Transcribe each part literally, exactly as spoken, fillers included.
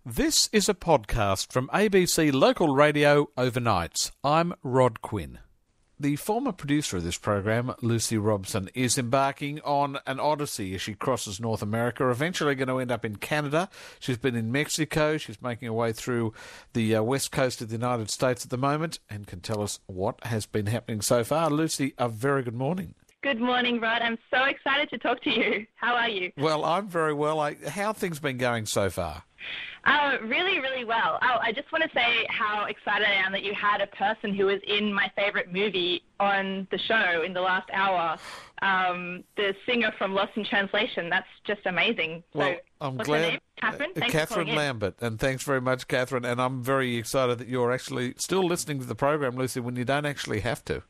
This is a podcast from A B C Local Radio Overnights. I'm Rod Quinn. The former producer of this program, Lucy Robson, is embarking on an odyssey as she crosses North America, eventually going to end up in Canada. She's been in Mexico. She's making her way through the uh, west coast of the United States at the moment and can tell us what has been happening so far. Lucy, a very good morning. Good morning, Rod. I'm so excited to talk to you. How are you? Well, I'm very well. I, how have things been going so far? Uh, really, really well. Oh, I just want to say how excited I am that you had a person who was in my favourite movie on the show in the last hour, um, the singer from Lost in Translation. That's just amazing. Well, so, I'm what's glad. Her name? Catherine? Uh, Thanks Catherine for calling Lambert, and thanks very much, Catherine. And I'm very excited that you're actually still listening to the program, Lucy, when you don't actually have to.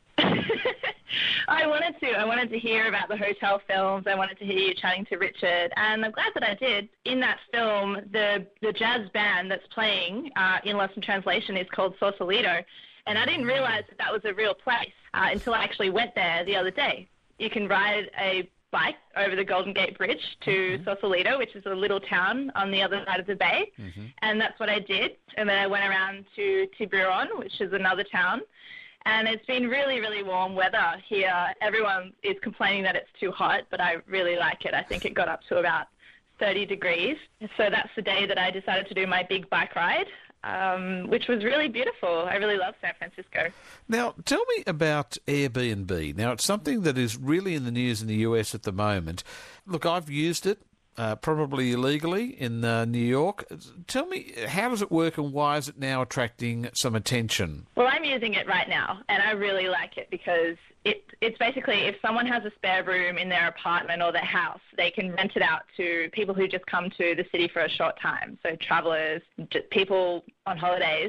I wanted to. I wanted to hear about the hotel films. I wanted to hear you chatting to Richard, and I'm glad that I did. In that film, the the jazz band that's playing uh, in Lost in Translation is called Sausalito, and I didn't realize that that was a real place uh, until I actually went there the other day. You can ride a bike over the Golden Gate Bridge to mm-hmm. Sausalito, which is a little town on the other side of the bay, mm-hmm. and that's what I did. And then I went around to Tiburon, which is another town. And it's been really, really warm weather here. Everyone is complaining that it's too hot, but I really like it. I think it got up to about thirty degrees. So that's the day that I decided to do my big bike ride, um, which was really beautiful. I really love San Francisco. Now, tell me about Airbnb. Now, it's something that is really in the news in the U S at the moment. Look, I've used it. Uh, probably illegally in uh, New York. Tell me, how does it work and why is it now attracting some attention? Well, I'm using it right now, and I really like it because it, it's basically if someone has a spare room in their apartment or their house, they can rent it out to people who just come to the city for a short time, so travellers, people on holidays.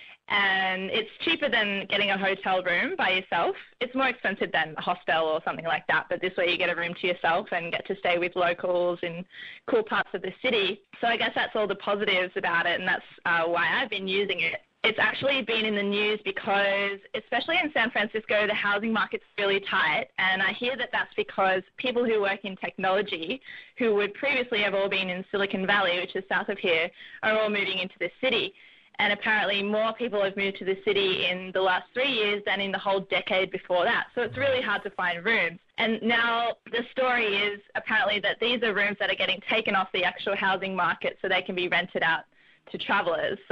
And it's cheaper than getting a hotel room by yourself. It's more expensive than a hostel or something like that, but this way you get a room to yourself and get to stay with locals in cool parts of the city. So I guess that's all the positives about it, and that's uh, why I've been using it. It's actually been in the news because, especially in San Francisco, the housing market's really tight, and I hear that that's because people who work in technology, who would previously have all been in Silicon Valley, which is south of here, are all moving into the city. And apparently more people have moved to the city in the last three years than in the whole decade before that. So it's really hard to find rooms. And now the story is apparently that these are rooms that are getting taken off the actual housing market so they can be rented out to travellers. So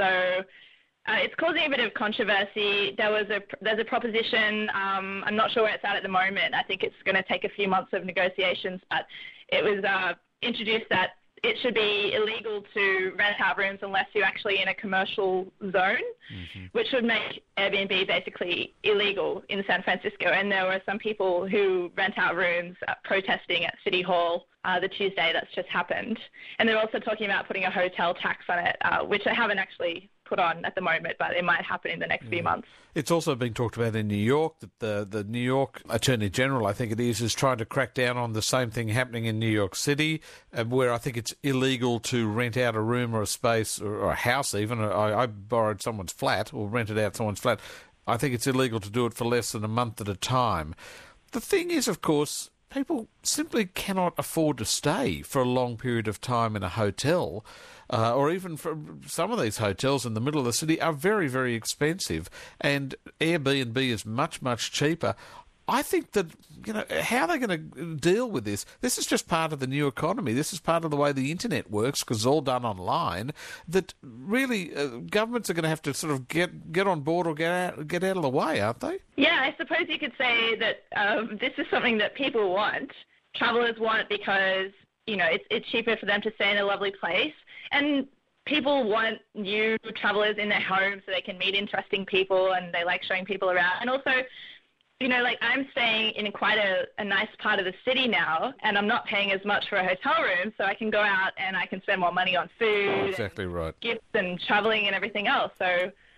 uh, it's causing a bit of controversy. There was a there's a proposition. Um, I'm not sure where it's at at the moment. I think it's going to take a few months of negotiations, but it was uh, introduced that it should be illegal to rent out rooms unless you're actually in a commercial zone, mm-hmm. which would make Airbnb basically illegal in San Francisco. And there were some people who rent out rooms uh, protesting at City Hall uh, the Tuesday that's just happened. And they're also talking about putting a hotel tax on it, uh, which I haven't actually put on at the moment, but it might happen in the next mm. few months. It's also being talked about in New York that the the New York Attorney General, I think it is, is trying to crack down on the same thing happening in New York City, uh, where I think it's illegal to rent out a room or a space or, or a house even. I, I borrowed someone's flat or rented out someone's flat. I think it's illegal to do it for less than a month at a time. The thing is, of course, people simply cannot afford to stay for a long period of time in a hotel. Uh, or even for some of these hotels in the middle of the city are very, very expensive, and Airbnb is much, much cheaper. I think that, you know, how are they going to deal with this? This is just part of the new economy. This is part of the way the internet works because it's all done online, that really uh, governments are going to have to sort of get get on board or get out, get out of the way, aren't they? Yeah, I suppose you could say that um, this is something that people want. Travellers want because, you know, it's, it's cheaper for them to stay in a lovely place. And people want new travellers in their homes so they can meet interesting people and they like showing people around. And also, you know, like I'm staying in quite a, a nice part of the city now and I'm not paying as much for a hotel room, so I can go out and I can spend more money on food, exactly and right. gifts and travelling and everything else. So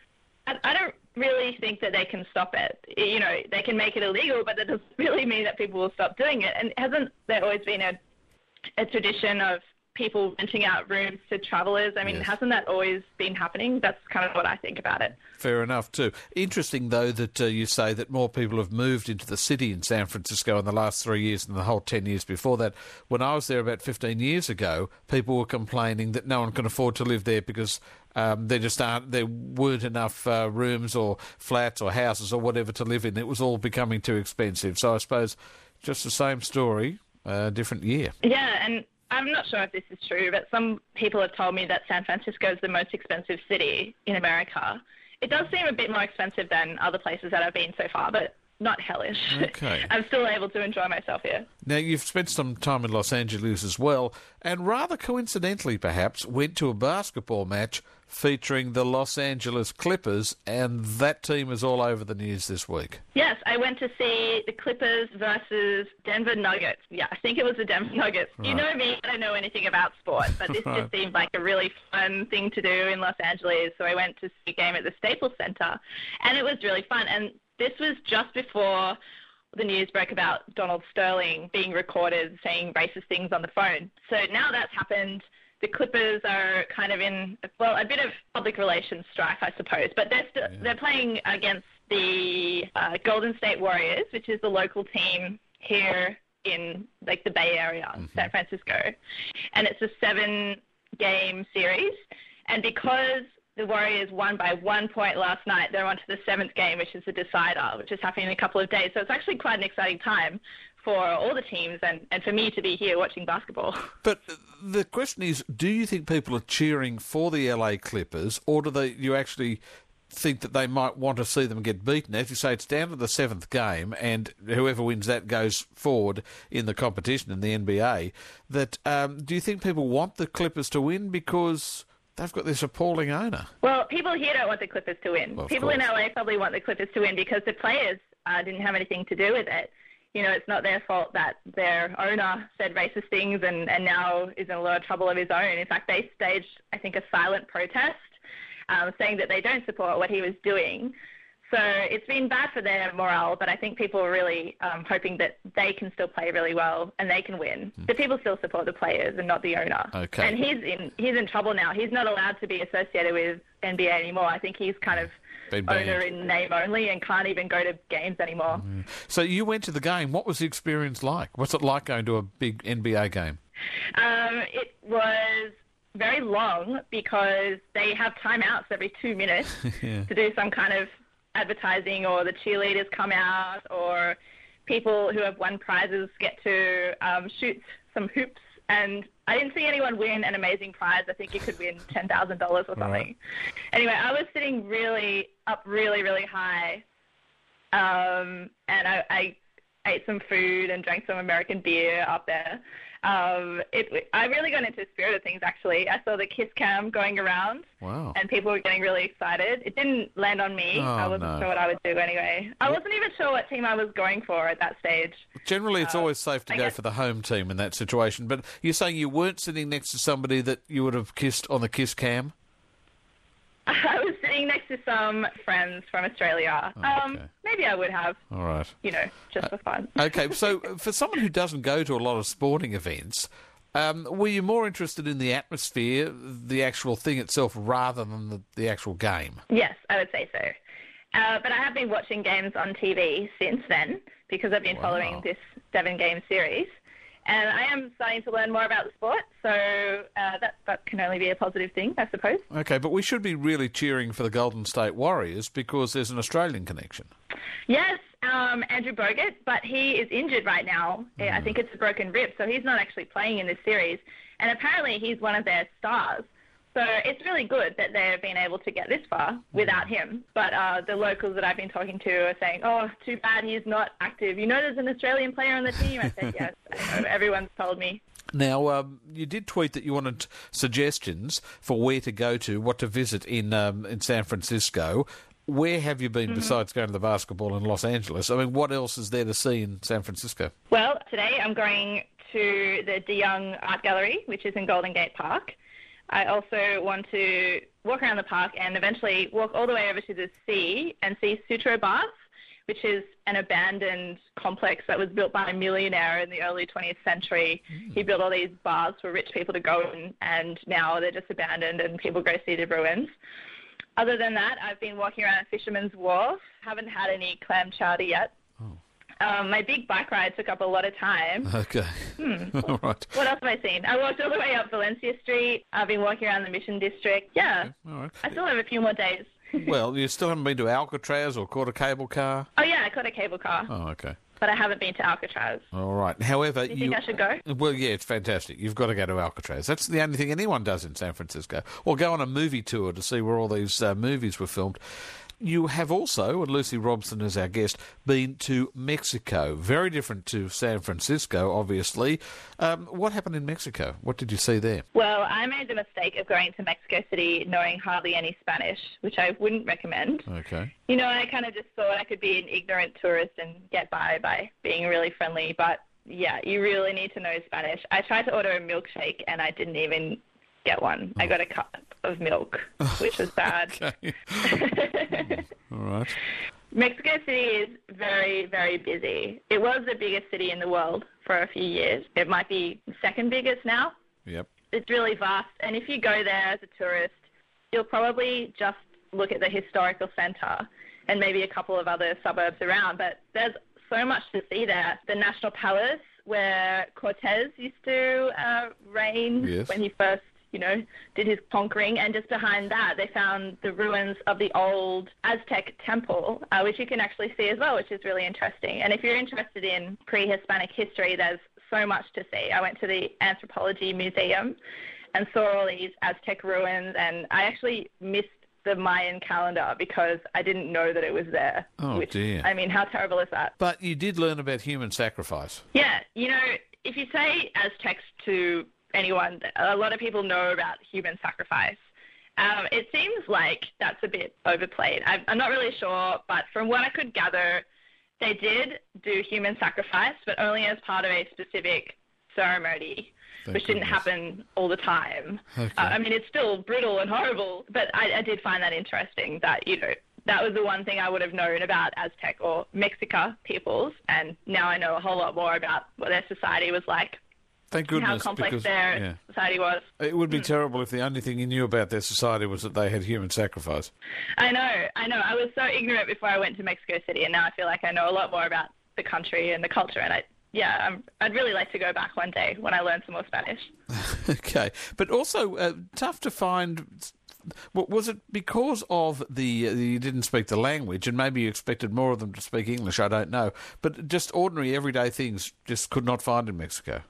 I, I don't really think that they can stop it. You know, they can make it illegal, but that doesn't really mean that people will stop doing it. And hasn't there always been a, a tradition of people renting out rooms to travellers. I mean, Yes. hasn't that always been happening? That's kind of what I think about it. Fair enough, too. Interesting, though, that uh, you say that more people have moved into the city in San Francisco in the last three years than the whole ten years before that. When I was there about fifteen years ago, people were complaining that no one can afford to live there because um, there just aren't, there weren't enough uh, rooms or flats or houses or whatever to live in. It was all becoming too expensive. So I suppose just the same story, uh, different year. Yeah, and I'm not sure if this is true, but some people have told me that San Francisco is the most expensive city in America. It does seem a bit more expensive than other places that I've been so far, but not hellish. Okay. I'm still able to enjoy myself here. Now, you've spent some time in Los Angeles as well, and rather coincidentally, perhaps, went to a basketball match featuring the Los Angeles Clippers, and that team is all over the news this week. Yes, I went to see the Clippers versus Denver Nuggets. Yeah, I think it was the Denver Nuggets. Right. You know me, I don't know anything about sport, but this Right. just seemed like a really fun thing to do in Los Angeles. So I went to see a game at the Staples Center, and it was really fun. And this was just before the news broke about Donald Sterling being recorded saying racist things on the phone. So now that's happened. The Clippers are kind of in, well, a bit of public relations strife, I suppose. But they're st- Yeah. they're playing against the uh, Golden State Warriors, which is the local team here in like the Bay Area, Mm-hmm. San Francisco, and it's a seven-game series. And because the Warriors won by one point last night, they're on to the seventh game, which is the decider, which is happening in a couple of days. So it's actually quite an exciting time for all the teams and, and for me to be here watching basketball. But the question is, do you think people are cheering for the L A Clippers, or do they, you actually think that they might want to see them get beaten? As you say, it's down to the seventh game, and whoever wins that goes forward in the competition in the N B A. That um, do you think people want the Clippers to win because they've got this appalling owner? Well, people here don't want the Clippers to win. Well, of people in course. L A probably want the Clippers to win because the players uh, didn't have anything to do with it. You know, it's not their fault that their owner said racist things and, and now is in a lot of trouble of his own. In fact, they staged, I think, a silent protest um, saying that they don't support what he was doing. So it's been bad for their morale, but I think people are really um, hoping that they can still play really well and they can win. The people still support the players and not the owner. Okay. And he's in he's in trouble now. He's not allowed to be associated with N B A anymore. I think he's kind of Been banned. owner in name only and can't even go to games anymore. So you went to the game. What was the experience like? What's it like going to a big N B A game? Um, it was very long because they have timeouts every two minutes Yeah. to do some kind of advertising, or the cheerleaders come out, or people who have won prizes get to um, shoot some hoops. And I didn't see anyone win an amazing prize. I think you could win ten thousand dollars or something. Right. Anyway, I was sitting really up really, really high. Um, and I, I ate some food and drank some American beer up there. Um, it, I really got into the spirit of things, actually. I saw the Kiss Cam going around, Wow. and people were getting really excited. It didn't land on me. Oh, I wasn't no. sure what I would do anyway. I wasn't even sure what team I was going for at that stage. Generally, it's always safe to I go guess- for the home team in that situation. But you're saying you weren't sitting next to somebody that you would have kissed on the Kiss Cam? I was sitting next to some friends from Australia. Oh, um, okay. maybe I would have, All right. you know, just for fun. Okay, so for someone who doesn't go to a lot of sporting events, um, were you more interested in the atmosphere, the actual thing itself, rather than the, the actual game? Yes, I would say so. Uh, but I have been watching games on T V since then because I've been Wow. following this seven-game series. And I am starting to learn more about the sport, so uh, that, that can only be a positive thing, I suppose. Okay, but we should be really cheering for the Golden State Warriors because there's an Australian connection. Yes, um, Andrew Bogut, but he is injured right now. Yeah, I think it's a broken rib, so he's not actually playing in this series. And apparently he's one of their stars. So it's really good that they've been able to get this far without him. But uh, the locals that I've been talking to are saying, oh, too bad he's not active. You know there's an Australian player on the team? I said, yes, I know. Everyone's told me. Now, um, you did tweet that you wanted suggestions for where to go to, what to visit in um, in San Francisco. Where have you been Mm-hmm. besides going to the basketball in Los Angeles? I mean, what else is there to see in San Francisco? Well, today I'm going to the DeYoung Art Gallery, which is in Golden Gate Park. I also want to walk around the park and eventually walk all the way over to the sea and see Sutro Baths, which is an abandoned complex that was built by a millionaire in the early twentieth century. Mm. He built all these bars for rich people to go in, and now they're just abandoned and people go see the ruins. Other than that, I've been walking around Fisherman's Wharf. Haven't had any clam chowder yet. Oh. Um, my big bike ride took up a lot of time. Okay. Hmm. All right. What else have I seen? I walked all the way up Valencia Street. I've been walking around the Mission District. Yeah. Okay. All right. I still have a few more days. Well, you still haven't been to Alcatraz or caught a cable car? Oh, yeah, I caught a cable car. Oh, okay. But I haven't been to Alcatraz. All right. However, do you think you, I should go? Well, yeah, it's fantastic. You've got to go to Alcatraz. That's the only thing anyone does in San Francisco. Or go on a movie tour to see where all these uh, movies were filmed. You have also, and Lucy Robson is our guest, been to Mexico. Very different to San Francisco, obviously. Um, what happened in Mexico? What did you see there? Well, I made the mistake of going to Mexico City knowing hardly any Spanish, which I wouldn't recommend. Okay. You know, I kind of just thought I could be an ignorant tourist and get by by being really friendly, but yeah, you really need to know Spanish. I tried to order a milkshake and I didn't even get one. Oh. I got a cup of milk, which was bad. Okay. All right. Mexico City is very, very busy. It was the biggest city in the world for a few years. It might be second biggest now. Yep. It's really vast. And if you go there as a tourist, you'll probably just look at the historical centre and maybe a couple of other suburbs around. But there's so much to see there. The National Palace, where Cortez used to uh, reign yes. when he first you know, did his conquering, and just behind that they found the ruins of the old Aztec temple, uh, which you can actually see as well, which is really interesting. And if you're interested in pre-Hispanic history, there's so much to see. I went to the Anthropology Museum and saw all these Aztec ruins, and I actually missed the Mayan calendar because I didn't know that it was there. Oh, which, dear. I mean, how terrible is that? But you did learn about human sacrifice. Yeah, you know, if you say Aztecs to anyone, a lot of people know about human sacrifice. Um, it seems like that's a bit overplayed. I'm, I'm not really sure, but from what I could gather, they did do human sacrifice, but only as part of a specific ceremony, Thank which goodness. didn't happen all the time. Okay. Uh, I mean, it's still brutal and horrible, but I, I did find that interesting that, you know, that was the one thing I would have known about Aztec or Mexica peoples, and now I know a whole lot more about what their society was like. Thank goodness. How complex because, their yeah. society was. It would be mm. terrible if the only thing you knew about their society was that they had human sacrifice. I know, I know. I was so ignorant before I went to Mexico City, and now I feel like I know a lot more about the country and the culture, and I, yeah, I'm, I'd really like to go back one day when I learn some more Spanish. Okay, but also uh, tough to find. Was it because of the uh, you didn't speak the language, and maybe you expected more of them to speak English? I don't know, but just ordinary everyday things just could not find in Mexico.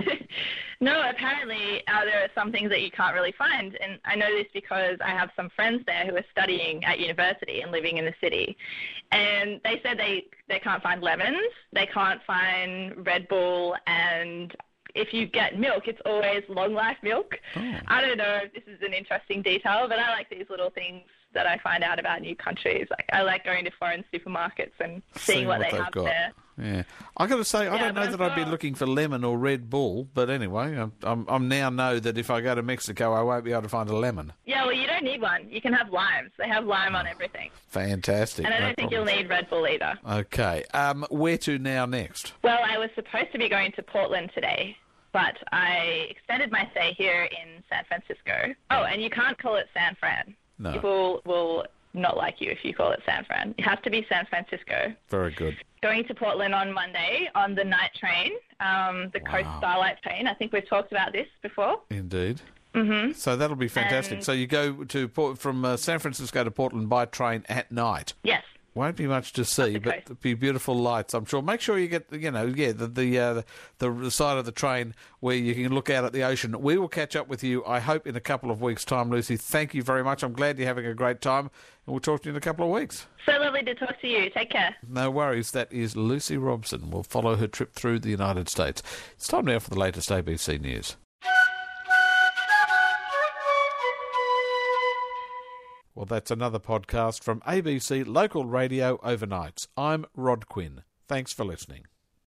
No, apparently uh, there are some things that you can't really find, and I know this because I have some friends there who are studying at university and living in the city, and they said they, they can't find lemons, they can't find Red Bull, and if you get milk, it's always long life milk. Oh. I don't know if this is an interesting detail, but I like these little things that I find out about new countries. Like I like going to foreign supermarkets and seeing, seeing what, what they have got. there. Yeah, I got to say, I yeah, don't know that I'd be looking for lemon or Red Bull, but anyway, I'm, I'm, I'm now know that if I go to Mexico, I won't be able to find a lemon. Yeah, well, you don't need one. You can have limes. They have lime oh, on everything. Fantastic. And I don't no think problems. you'll need Red Bull either. Okay, um, where to now next? Well, I was supposed to be going to Portland today, but I extended my stay here in San Francisco. Oh, and you can't call it San Fran. No. People will not like you if you call it San Fran. It has to be San Francisco. Very good. Going to Portland on Monday on the night train, um, the wow. Coast Starlight train. I think we've talked about this before. Indeed. Mm-hmm. So that'll be fantastic. And so you go to Port, from uh, San Francisco to Portland by train at night. Yes. Won't be much to see, but there'll be beautiful lights, I'm sure. Make sure you get, you know, yeah, the the, uh, the the side of the train where you can look out at the ocean. We will catch up with you, I hope, in a couple of weeks' time, Lucy. Thank you very much. I'm glad you're having a great time, and we'll talk to you in a couple of weeks. So lovely to talk to you. Take care. No worries. That is Lucy Robson. We'll follow her trip through the United States. It's time now for the latest A B C News. Well, that's another podcast from A B C Local Radio Overnights. I'm Rod Quinn. Thanks for listening.